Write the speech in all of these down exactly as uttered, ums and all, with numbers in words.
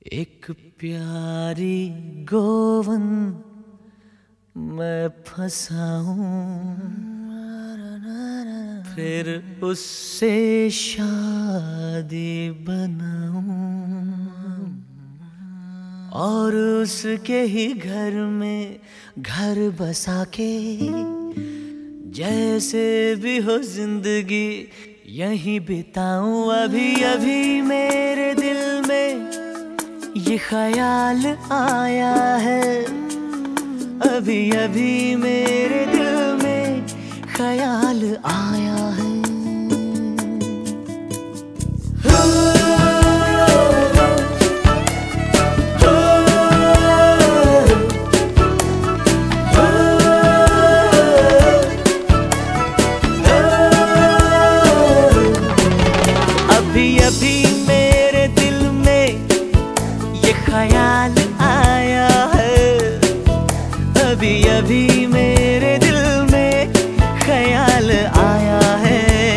एक प्यारी गोवन मैं फंसाऊं, फिर उससे शादी बनाऊं और उसके ही घर में घर बसा के जैसे भी हो जिंदगी यहीं बिताऊं। अभी अभी मेरे दिल में ये ख्याल आया है, अभी अभी मेरे दिल में ख्याल आया है। अभी अभी मेरे दिल में ये ख्याल आया है, अभी अभी मेरे दिल में ख्याल आया है।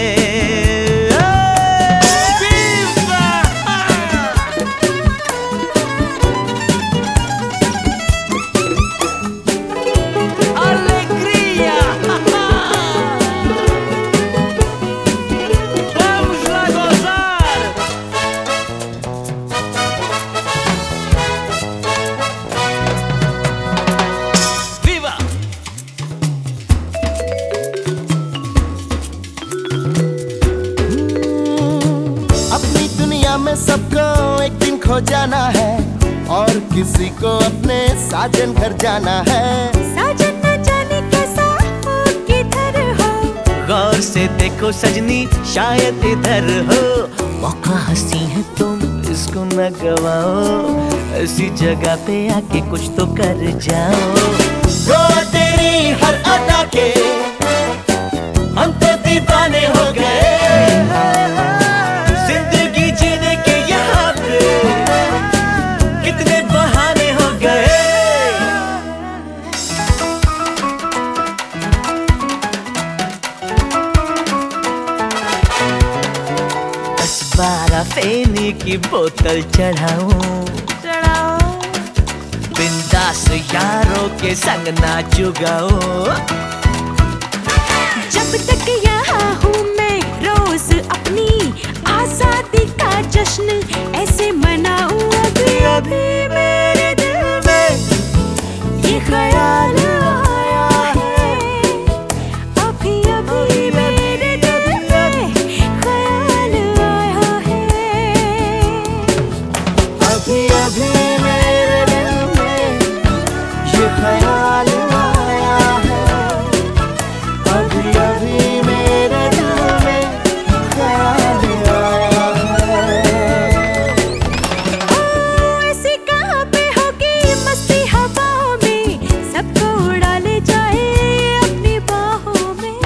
में सबको एक दिन खो जाना है और किसी को अपने साजन घर जाना है। साजन न जाने कैसा हो किधर हो, गौर से देखो सजनी शायद इधर हो। मौका हंसी है तुम इसको न गवाओ, ऐसी जगह पे आके कुछ तो कर जाओ। वो तेरी हर अदा के हम तो दीवाने हो गए, बारह फेनी की बोतल चढ़ाऊं, बिंदास यारों के संग नाचू गाऊं। जब तक यहाँ हूँ मैं रोज अपनी आजादी का जश्न ऐसे मनाऊं। अभी अभी मेरे दिल में ये ख्याल आया है, अभी अभी मेरे दिल में ख्याल आया है, अभी अभी मेरे दिल में ये ख्याल आया है, अभी अभी मेरे दिल में ख्याल आया है। ओ ऐसी कहाँ पे होगी मस्ती हवाओं में, सबको उड़ा ले जाए अपनी बाहों में।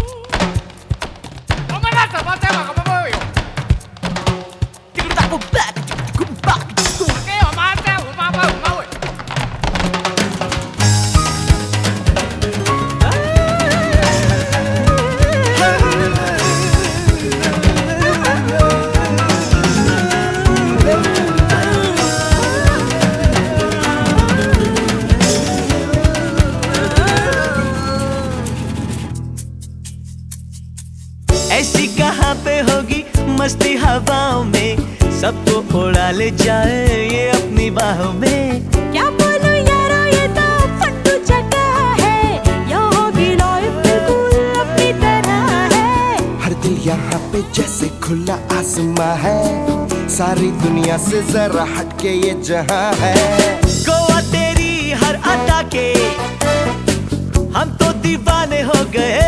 ऐसी कहाँ पे होगी मस्ती हवाओं में, सबको उड़ा ले जाए ये अपनी बाहों में। क्या बोलूं यारो ये तो फट्टू जगह है, यहाँ की लाइफ बिल्कुल अपनी तरह है। हर दिल यहाँ पे जैसे खुला आसमां है, सारी दुनिया से जरा हटके ये जहां है। गोवा तेरी हर अदा के हम तो दीवाने हो गए,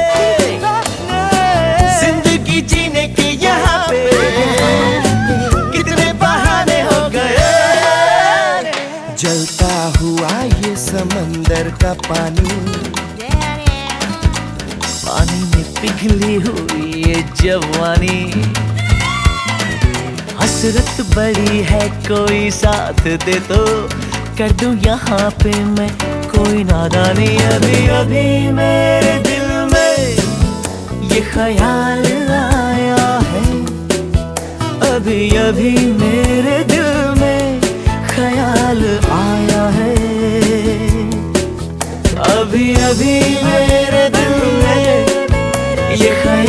जिंदगी जीने के यहाँ पे कितने बहाने हो गए। जलता हुआ ये समंदर का पानी, पानी में पिघली हुई ये जवानी। हसरत बड़ी है कोई साथ दे तो कर दूं यहाँ पे मैं कोई नादानी। अभी अभी मेरे दिल में ये ख्याल आया है, अभी अभी मेरे दिल में अभी अभी मेरे दिल में ये ख्याल